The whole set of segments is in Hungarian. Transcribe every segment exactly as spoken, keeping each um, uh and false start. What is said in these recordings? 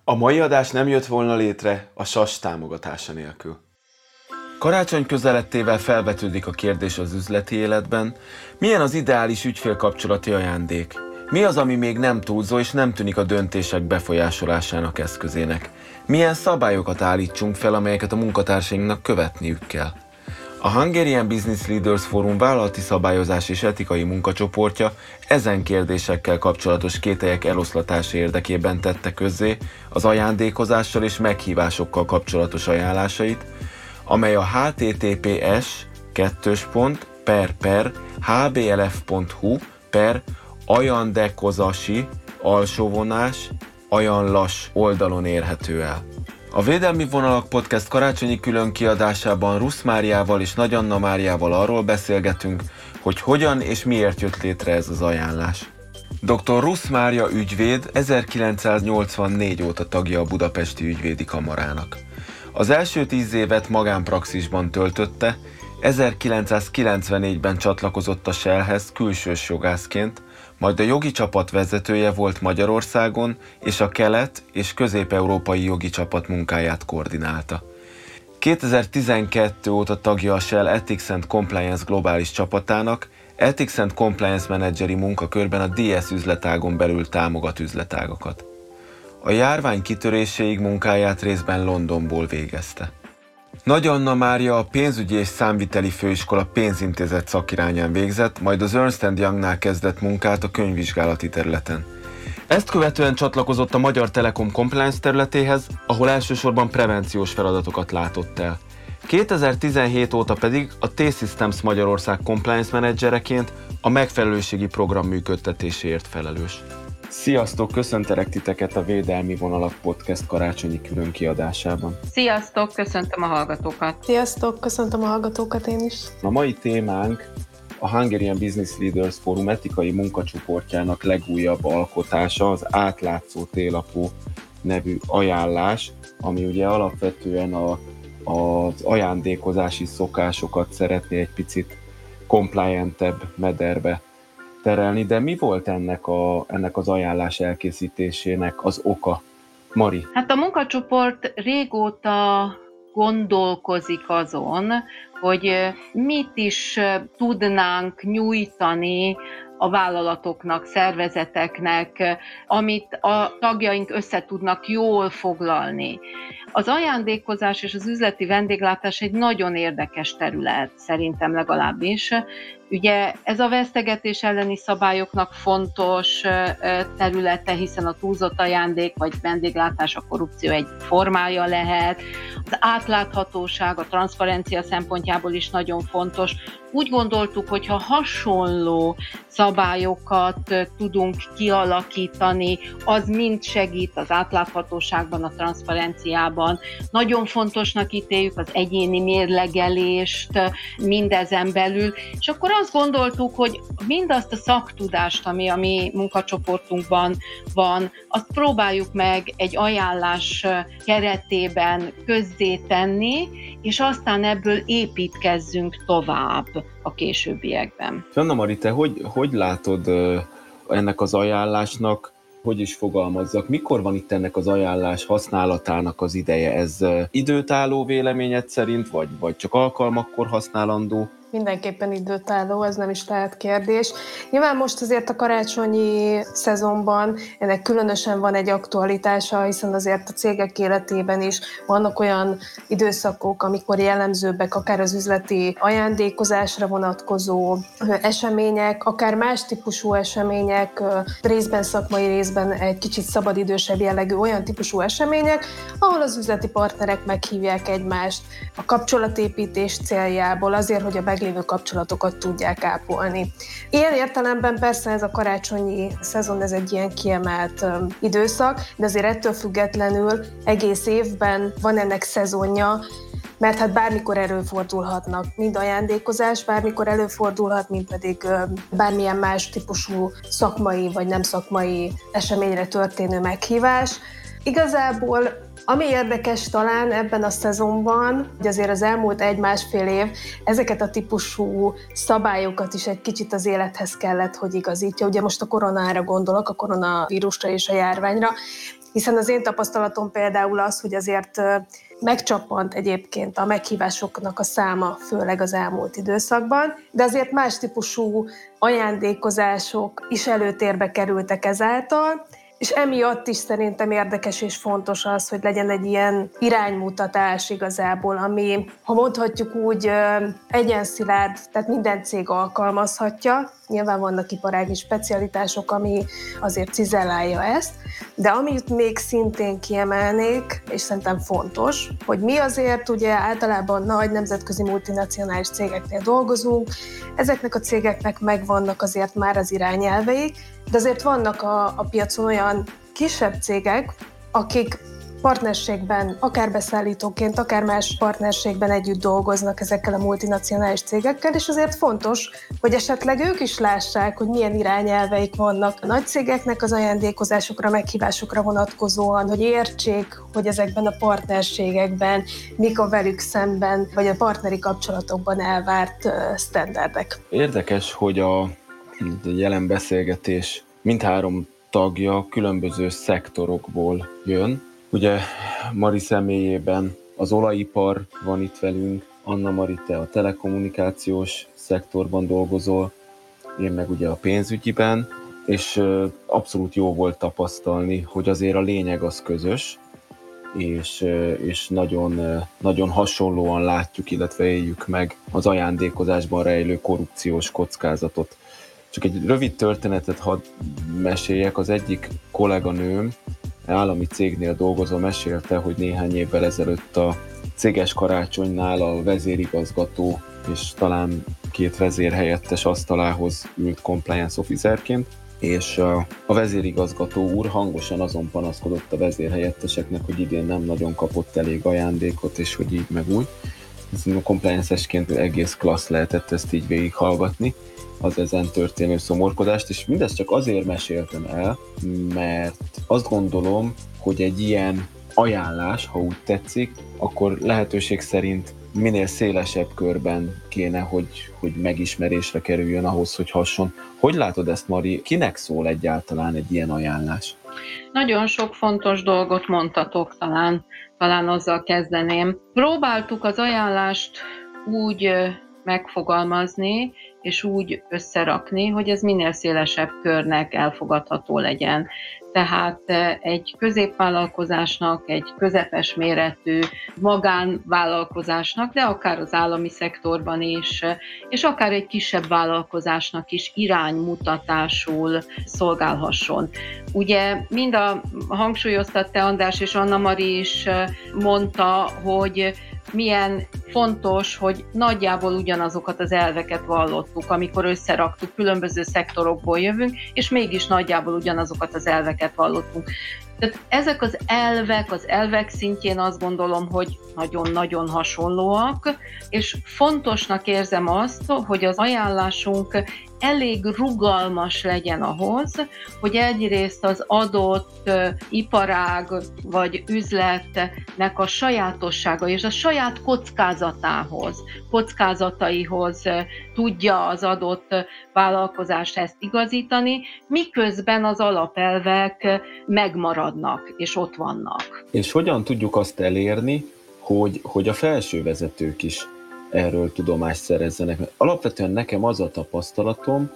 A mai adás nem jött volna létre a es á es támogatása nélkül. Karácsony közelettével felvetődik a kérdés az üzleti életben, milyen az ideális ügyfélkapcsolati ajándék? Mi az, ami még nem túlzó és nem tűnik a döntések befolyásolásának eszközének? Milyen szabályokat állítsunk fel, amelyeket a munkatársainknak követniük kell? A Hungarian Business Leaders Forum vállalati szabályozás és etikai munkacsoportja ezen kérdésekkel kapcsolatos kételyek eloszlatása érdekében tette közzé az ajándékozással és meghívásokkal kapcsolatos ajánlásait, amely a há té té pé es kettős pont per per há bé el ef pont hú per ajandekozasi alsóvonás ajánlás oldalon érhető el. A Védelmi Vonalak Podcast karácsonyi külön kiadásában Rusz Máriával és Nagy Anna Máriával arról beszélgetünk, hogy hogyan és miért jött létre ez az ajánlás. doktor Rusz Mária ügyvéd ezerkilencszáznyolcvannégy óta tagja a Budapesti Ügyvédi Kamarának. Az első tíz évet magánpraxisban töltötte, ezerkilencszázkilencvennégyben csatlakozott a Shellhez külsős jogászként, majd a jogi csapat vezetője volt Magyarországon, és a kelet- és közép-európai jogi csapat munkáját koordinálta. kétezer-tizenkettő óta tagja a Shell Ethics and Compliance globális csapatának, Ethics and Compliance menedzseri munkakörben a dé es üzletágon belül támogat üzletágakat. A járvány kitöréséig munkáját részben Londonból végezte. Nagy Anna Mária a pénzügyi és számviteli főiskola pénzintézet szakirányán végzett, majd az Ernst and Youngnál kezdett munkát a könyvvizsgálati területen. Ezt követően csatlakozott a Magyar Telekom compliance területéhez, ahol elsősorban prevenciós feladatokat látott el. kétezer-tizenhét óta pedig a T-Systems Magyarország compliance menedzsereként a megfelelőségi program működtetéséért felelős. Sziasztok, köszöntelek titeket a Védelmi Vonalak Podcast karácsonyi külön kiadásában. Sziasztok, köszöntöm a hallgatókat. Sziasztok, köszöntöm a hallgatókat én is. A mai témánk a Hungarian Business Leaders Forum etikai munkacsoportjának legújabb alkotása, az Átlátszó télapó nevű ajánlás, ami ugye alapvetően a, az ajándékozási szokásokat szeretné egy picit compliantebb mederbe terelni, de mi volt ennek, a, ennek az ajánlás elkészítésének az oka? Mari? Hát a munkacsoport régóta gondolkozik azon, hogy mit is tudnánk nyújtani a vállalatoknak, szervezeteknek, amit a tagjaink össze tudnak jól foglalni. Az ajándékozás és az üzleti vendéglátás egy nagyon érdekes terület, szerintem legalábbis. Ugye ez a vesztegetés elleni szabályoknak fontos területe, hiszen a túlzott ajándék vagy vendéglátás a korrupció egy formája lehet. Az átláthatóság, a transzparencia szempontjából is nagyon fontos. Úgy gondoltuk, hogy ha hasonló szabályokat tudunk kialakítani, az mind segít az átláthatóságban, a transzparenciában. Nagyon fontosnak ítéljük az egyéni mérlegelést mindezen belül, és akkor azt gondoltuk, hogy mindazt a szaktudást, ami a mi munkacsoportunkban van, azt próbáljuk meg egy ajánlás keretében közzétenni, és aztán ebből építkezzünk tovább a későbbiekben. Anna Mari, te hogy, hogy látod ennek az ajánlásnak, hogy is fogalmazzak, mikor van itt ennek az ajánlás használatának az ideje? Ez időtálló véleményed szerint, vagy, vagy csak alkalmakkor használandó? Mindenképpen időtálló, ez nem is lehet kérdés. Nyilván most azért a karácsonyi szezonban ennek különösen van egy aktualitása, hiszen azért a cégek életében is vannak olyan időszakok, amikor jellemzőbbek akár az üzleti ajándékozásra vonatkozó események, akár más típusú események, részben szakmai, részben egy kicsit szabadidősebb jellegű olyan típusú események, ahol az üzleti partnerek meghívják egymást a kapcsolatépítés céljából azért, hogy a meglévő kapcsolatokat tudják ápolni. Ilyen értelemben persze ez a karácsonyi szezon, ez egy ilyen kiemelt um, időszak, de azért ettől függetlenül egész évben van ennek szezonja, mert hát bármikor előfordulhatnak, mind ajándékozás, bármikor előfordulhat, mind pedig um, bármilyen más típusú szakmai vagy nem szakmai eseményre történő meghívás. Igazából ami érdekes talán ebben a szezonban, hogy azért az elmúlt egy-másfél év ezeket a típusú szabályokat is egy kicsit az élethez kellett, hogy igazítja. Ugye most a koronára gondolok, a koronavírusra és a járványra, Hiszen az én tapasztalatom például az, hogy azért megcsappant egyébként a meghívásoknak a száma, főleg az elmúlt időszakban, de azért más típusú ajándékozások is előtérbe kerültek ezáltal, és emiatt is szerintem érdekes és fontos az, hogy legyen egy ilyen iránymutatás igazából, ami, ha mondhatjuk úgy, egyenszilárd, tehát minden cég alkalmazhatja. Nyilván vannak iparági specialitások, ami azért cizellálja ezt, de amit még szintén kiemelnék, és szerintem fontos, hogy mi azért ugye általában nagy nemzetközi multinacionális cégeknél dolgozunk, ezeknek a cégeknek megvannak azért már az irányelveik, de azért vannak a, a piacon olyan kisebb cégek, akik partnerségben, akár beszállítóként, akár más partnerségben együtt dolgoznak ezekkel a multinacionális cégekkel, és azért fontos, hogy esetleg ők is lássák, hogy milyen irányelveik vannak a nagy cégeknek az ajándékozásokra, meghívásokra vonatkozóan, hogy értsék, hogy ezekben a partnerségekben mik a velük szemben, vagy a partneri kapcsolatokban elvárt sztenderdek. Érdekes, hogy a jelen beszélgetés mindhárom tagja különböző szektorokból jön. Ugye Mari személyében az olajipar van itt velünk, Anna Mari, te a telekommunikációs szektorban dolgozol, én meg ugye a pénzügyiben, és abszolút jó volt tapasztalni, hogy azért a lényeg az közös, és, és nagyon, nagyon hasonlóan látjuk, illetve éljük meg az ajándékozásban rejlő korrupciós kockázatot. Csak egy rövid történetet hadd meséljek, az egyik kolléganőm, állami cégnél dolgozó, mesélte, hogy néhány évvel ezelőtt a céges karácsonynál a vezérigazgató és talán két vezérhelyettes asztalához ült compliance officerként, és a vezérigazgató úr hangosan azon panaszkodott a vezérhelyetteseknek, hogy idén nem nagyon kapott elég ajándékot, és hogy így meg úgy. A compliance-esként egész klassz lehetett ezt így végighallgatni, az ezen történő szomorkodást, és mindezt csak azért meséltem el, mert azt gondolom, hogy egy ilyen ajánlás, ha úgy tetszik, akkor lehetőség szerint minél szélesebb körben kéne, hogy, hogy megismerésre kerüljön ahhoz, hogy hasson. Hogy látod ezt, Mari? Kinek szól egyáltalán egy ilyen ajánlás? Nagyon sok fontos dolgot mondtatok, talán, talán azzal kezdeném. Próbáltuk az ajánlást úgy megfogalmazni, és úgy összerakni, hogy ez minél szélesebb körnek elfogadható legyen. Tehát egy középvállalkozásnak, egy közepes méretű magánvállalkozásnak, de akár az állami szektorban is, és akár egy kisebb vállalkozásnak is iránymutatásul szolgálhasson. Ugye mind a hangsúlyoztat te, András, és Anna Mari is mondta, hogy milyen fontos, hogy nagyjából ugyanazokat az elveket vallottuk, amikor összeraktuk, különböző szektorokból jövünk, és mégis nagyjából ugyanazokat az elveket vallottunk. Tehát ezek az elvek, az elvek szintjén azt gondolom, hogy nagyon-nagyon hasonlóak, és fontosnak érzem azt, hogy az ajánlásunk elég rugalmas legyen ahhoz, hogy egyrészt az adott iparág vagy üzletnek a sajátossága és a saját kockázatához, kockázataihoz tudja az adott vállalkozást ezt igazítani, miközben az alapelvek megmaradnak és ott vannak. És hogyan tudjuk azt elérni, hogy, hogy a felső vezetők is erről tudomást szerezzenek? Alapvetően nekem az a tapasztalatom,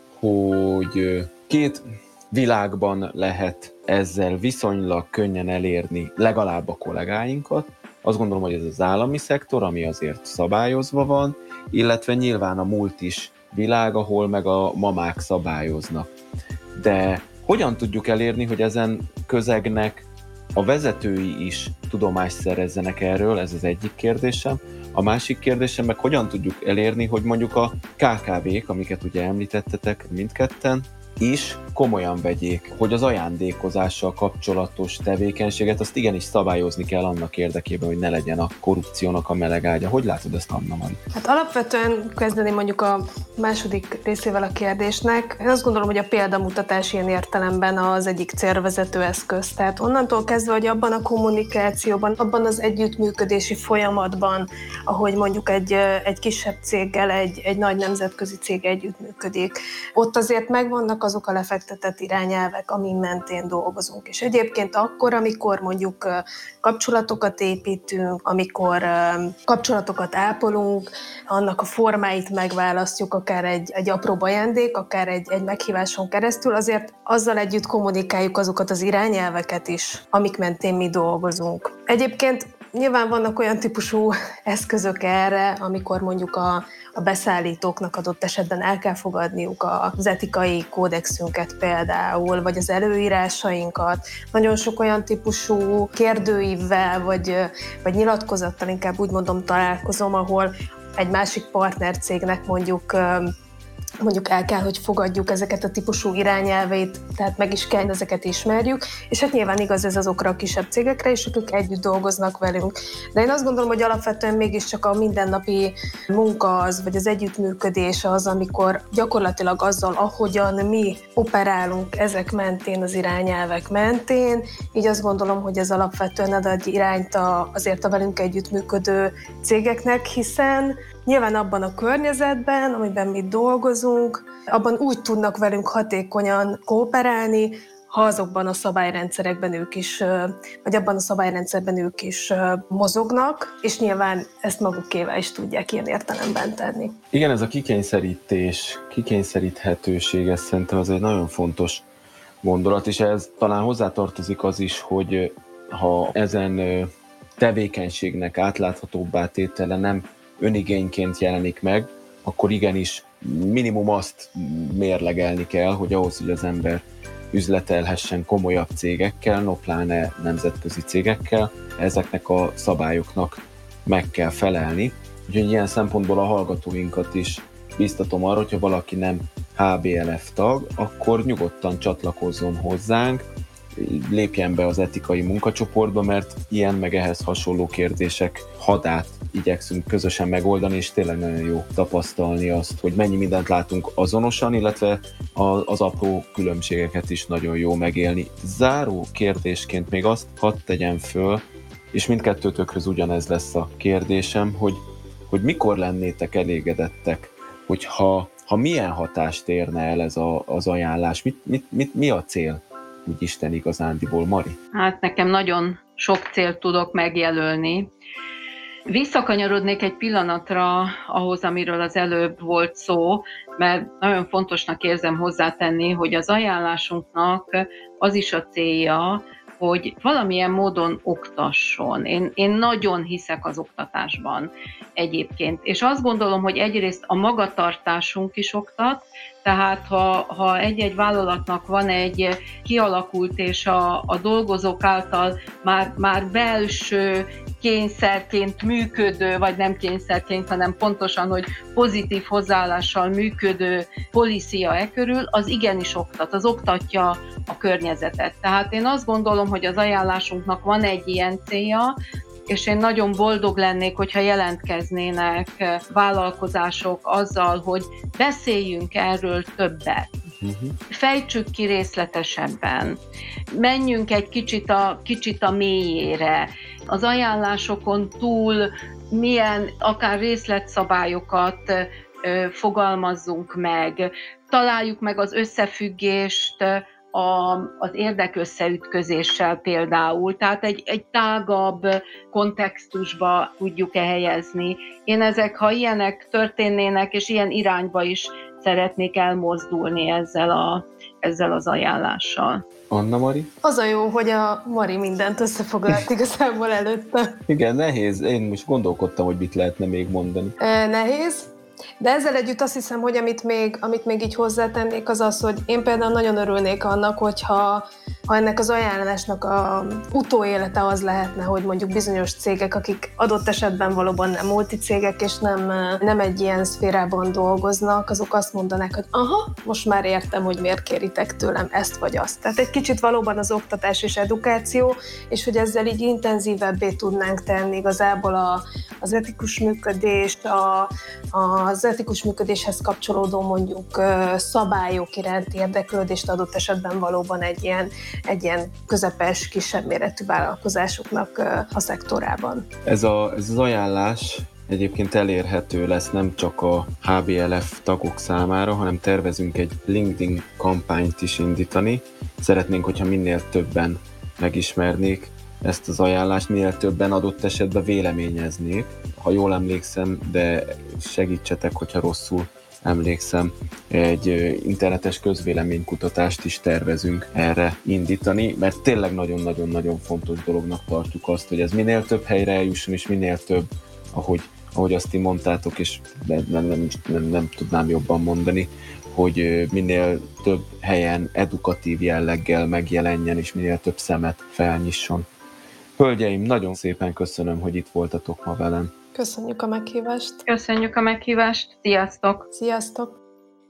hogy két világban lehet ezzel viszonylag könnyen elérni legalább a kollégáinkat. Azt gondolom, hogy ez az állami szektor, ami azért szabályozva van, illetve nyilván a multis világ, ahol meg a mamák szabályoznak. De hogyan tudjuk elérni, hogy ezen közegnek a vezetői is tudomást szerezzenek erről? Ez az egyik kérdésem. A másik kérdésem meg, hogyan tudjuk elérni, hogy mondjuk a ká ká vék, amiket ugye említettetek mindketten, is komolyan vegyék, hogy az ajándékozással kapcsolatos tevékenységet azt igenis szabályozni kell annak érdekében, hogy ne legyen a korrupciónak a melegágya. Hogy látod ezt, Anna Mari? Hát alapvetően kezdeni mondjuk a második részével a kérdésnek. Én azt gondolom, hogy a példamutatás ilyen értelemben az egyik célvezető eszköz. Tehát onnantól kezdve, hogy abban a kommunikációban, abban az együttműködési folyamatban, ahogy mondjuk egy, egy kisebb céggel egy, egy nagy nemzetközi cég együttműködik, ott azért megvannak azok a lefektetett irányelvek, amin mentén dolgozunk. És egyébként akkor, amikor mondjuk kapcsolatokat építünk, amikor kapcsolatokat ápolunk, annak a formáit megválasztjuk, akár egy, egy apró ajándék, akár egy, egy meghíváson keresztül, azért azzal együtt kommunikáljuk azokat az irányelveket is, amik mentén mi dolgozunk. Egyébként nyilván vannak olyan típusú eszközök erre, amikor mondjuk a, a beszállítóknak adott esetben el kell fogadniuk az etikai kódexünket például, vagy az előírásainkat. Nagyon sok olyan típusú kérdőívvel, vagy, vagy nyilatkozattal, inkább úgy mondom, találkozom, ahol egy másik partnercégnek mondjuk mondjuk el kell, hogy fogadjuk ezeket a típusú irányelveit, tehát meg is kell, ezeket ismerjük, és hát nyilván igaz ez azokra a kisebb cégekre is, akik együtt dolgoznak velünk. De én azt gondolom, hogy alapvetően mégiscsak a mindennapi munka az, vagy az együttműködés az, amikor gyakorlatilag azzal, ahogyan mi operálunk ezek mentén, az irányelvek mentén, így azt gondolom, hogy ez alapvetően ad egy irányt a, azért a velünk együttműködő cégeknek, hiszen nyilván abban a környezetben, amiben mi dolgozunk, abban úgy tudnak velünk hatékonyan kooperálni, ha azokban a szabályrendszerekben ők is, vagy abban a szabályrendszerben ők is mozognak, és nyilván ezt magukével is tudják ilyen értelemben tenni. Igen, ez a kikényszerítés, kikényszeríthetőség, ez szerintem az egy nagyon fontos gondolat, és ez talán hozzátartozik az is, hogy ha ezen tevékenységnek átláthatóbbá tétele nem önigényként jelenik meg, akkor igenis minimum azt mérlegelni kell, hogy ahhoz, hogy az ember üzletelhessen komolyabb cégekkel, no pláne nemzetközi cégekkel, ezeknek a szabályoknak meg kell felelni. Úgyhogy ilyen szempontból a hallgatóinkat is biztatom arra, hogyha valaki nem há bé el ef tag, akkor nyugodtan csatlakozzon hozzánk, lépjen be az etikai munkacsoportba, mert ilyen meg ehhez hasonló kérdések hadát igyekszünk közösen megoldani, és tényleg nagyon jó tapasztalni azt, hogy mennyi mindent látunk azonosan, illetve az apró különbségeket is nagyon jó megélni. Záró kérdésként még azt hadd tegyem föl, és mindkettőtökhöz ugyanez lesz a kérdésem, hogy, hogy mikor lennétek elégedettek, hogyha ha milyen hatást érne el ez a, az ajánlás, mit, mit, mit, mi a cél? Úgy Isten igazándiból, Mari? Hát nekem nagyon sok célt tudok megjelölni. Visszakanyarodnék egy pillanatra ahhoz, amiről az előbb volt szó, mert nagyon fontosnak érzem hozzátenni, hogy az ajánlásunknak az is a célja, hogy valamilyen módon oktasson. Én, én nagyon hiszek az oktatásban egyébként, és azt gondolom, hogy egyrészt a magatartásunk is oktat, tehát ha, ha egy-egy vállalatnak van egy kialakult és a, a dolgozók által már, már belső kényszerként működő, vagy nem kényszerként, hanem pontosan, hogy pozitív hozzáállással működő policia e körül, az igenis oktat, az oktatja a környezetet. Tehát én azt gondolom, hogy az ajánlásunknak van egy ilyen célja, és én nagyon boldog lennék, hogyha jelentkeznének vállalkozások azzal, hogy beszéljünk erről többet. Fejtsük ki részletesebben, menjünk egy kicsit a, kicsit a mélyére. Az ajánlásokon túl milyen akár részletszabályokat ö, fogalmazzunk meg, találjuk meg az összefüggést a, az érdekösszeütközéssel például, tehát egy, egy tágabb kontextusba tudjuk-e helyezni. Én ezek, ha ilyenek történnének, és ilyen irányba is szeretnék elmozdulni ezzel, a, ezzel az ajánlással. Anna Mari? Az a jó, hogy a Mari mindent összefoglalt igazából előtte. Igen, nehéz. Én most gondolkodtam, hogy mit lehetne még mondani. E, nehéz. De ezzel együtt azt hiszem, hogy amit még, amit még így hozzátennék, az az, hogy én például nagyon örülnék annak, hogyha ha ennek az ajánlásnak a utóélete az lehetne, hogy mondjuk bizonyos cégek, akik adott esetben valóban nem multicégek, és nem, nem egy ilyen szférában dolgoznak, azok azt mondanák, hogy aha, most már értem, hogy miért kéritek tőlem ezt vagy azt. Tehát egy kicsit valóban az oktatás és edukáció, és hogy ezzel így intenzívebbé tudnánk tenni igazából a, az etikus működést, a, az etikus működéshez kapcsolódó mondjuk szabályok iránti érdeklődést adott esetben valóban egy ilyen, egy ilyen közepes, kisebb méretű vállalkozásoknak a szektorában. Ez, a, ez az ajánlás egyébként elérhető lesz nem csak a há bé el ef tagok számára, hanem tervezünk egy LinkedIn kampányt is indítani. Szeretnénk, hogyha minél többen megismernék ezt az ajánlást, minél többen adott esetben véleményeznék. Ha jól emlékszem, de segítsetek, hogyha rosszul emlékszem, egy internetes közvéleménykutatást is tervezünk erre indítani, mert tényleg nagyon-nagyon-nagyon fontos dolognak tartjuk azt, hogy ez minél több helyre eljusson, és minél több, ahogy, ahogy azt ti mondtátok, és nem, nem, nem, nem, nem tudnám jobban mondani, hogy minél több helyen edukatív jelleggel megjelenjen, és minél több szemet felnyisson. Hölgyeim, nagyon szépen köszönöm, hogy itt voltatok ma velem. Köszönjük a meghívást. Köszönjük a meghívást. Sziasztok! Sziasztok!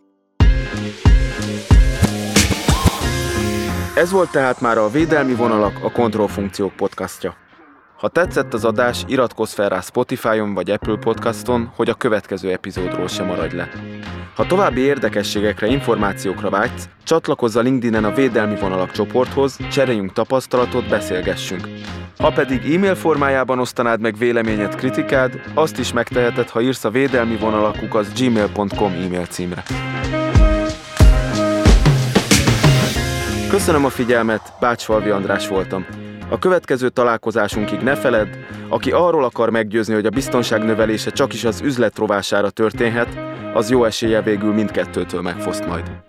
Ez volt tehát már a Védelmi Vonalak, a Kontrollfunkciók podcastja. Ha tetszett az adás, iratkozz fel rá Spotify-on vagy Apple Podcaston, hogy a következő epizódról sem maradj le. Ha további érdekességekre, információkra vágysz, csatlakozz a LinkedIn-en a Védelmi Vonalak csoporthoz, cseréljünk tapasztalatot, beszélgessünk. Ha pedig e-mail formájában osztanád meg véleményed, kritikád, azt is megteheted, ha írsz a védelmi vonalak kukac gmail pont com e-mail címre. Köszönöm a figyelmet, Bácsfalvi András voltam. A következő találkozásunkig ne feledd, aki arról akar meggyőzni, hogy a biztonság növelése csakis az üzlet rovására történhet, az jó eséllyel végül mindkettőtől megfoszt majd.